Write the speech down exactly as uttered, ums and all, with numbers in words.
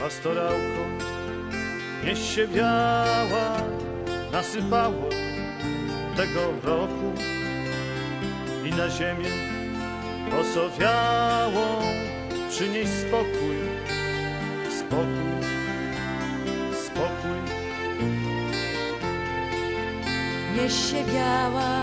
pastorałko, nieś się wiała, nasypało tego roku i na ziemię osowiałą przynieś spokój, spokój, spokój. Nieś się wiała,